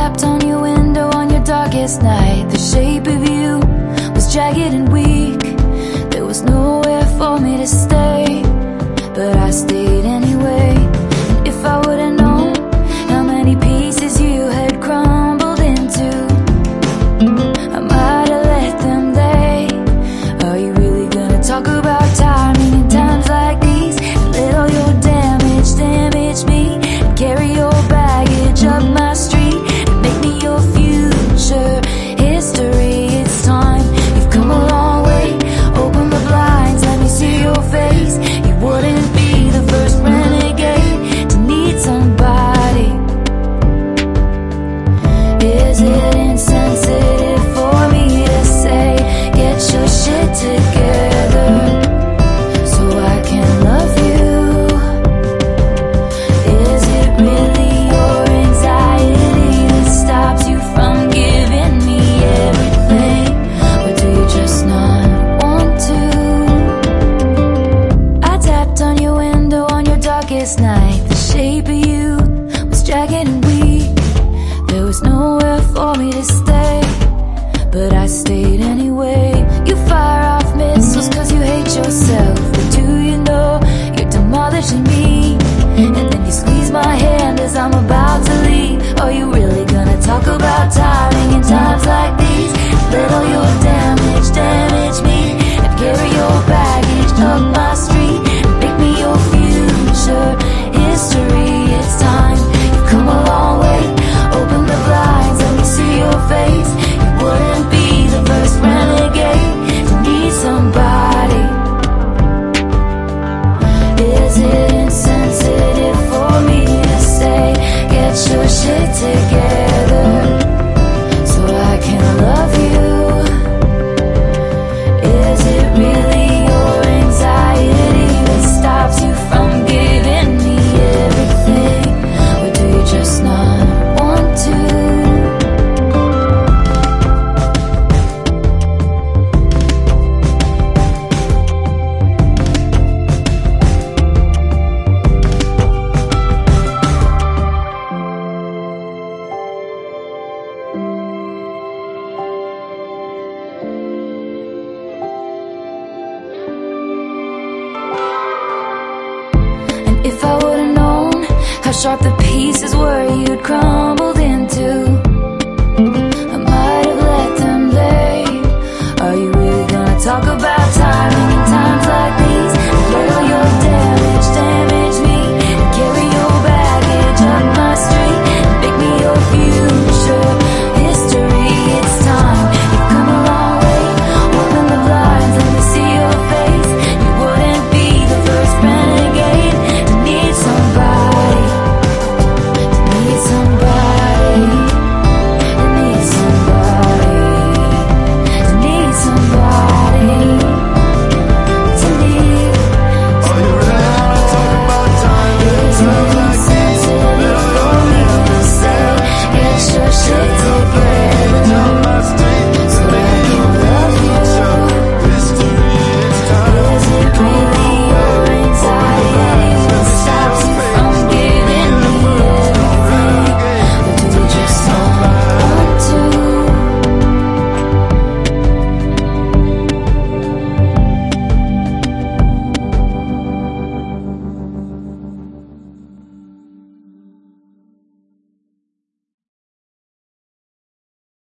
tapped on your window on your darkest night. The shape of you was jagged and weak. There was nowhere for me to stay, but I stayed anyway. And if I would've known how many pieces you had crumbled into, I might have let them lay. Are you really gonna talk about timing in times like these? Let all your damage me, and carry your baggage up my street, and make me your future history. It's time, you've come a long way. Open the blinds, let me see your face. You wouldn't be the first renegade to need somebody. Is it insensitive for me to say, get your shit together so I can love you? Is it really your anxiety that stops you from giving me everything? Or do you just not want to? I tapped on your window on your darkest night. The shape of you was jagged and weak. There was nowhere for me to stay, but I stayed anyway. You fire off missiles cause you hate yourself, but do you know you're demolishing me? And then you squeeze my hand as I'm about to leave. Are you really gonna talk about timing in times like these? Let all your damage me, and carry your baggage up my street, and make me your future history. It's time, you've come a long way. Open the blinds, let me see your face. You wouldn't be the first renegade to need somebody. Is it insensitive for me to say, get your shit together so I can love you? Is it really your anxiety that stops you from giving me everything? Or do you just not want to? If I would've known how sharp the pieces were you'd crumbled into,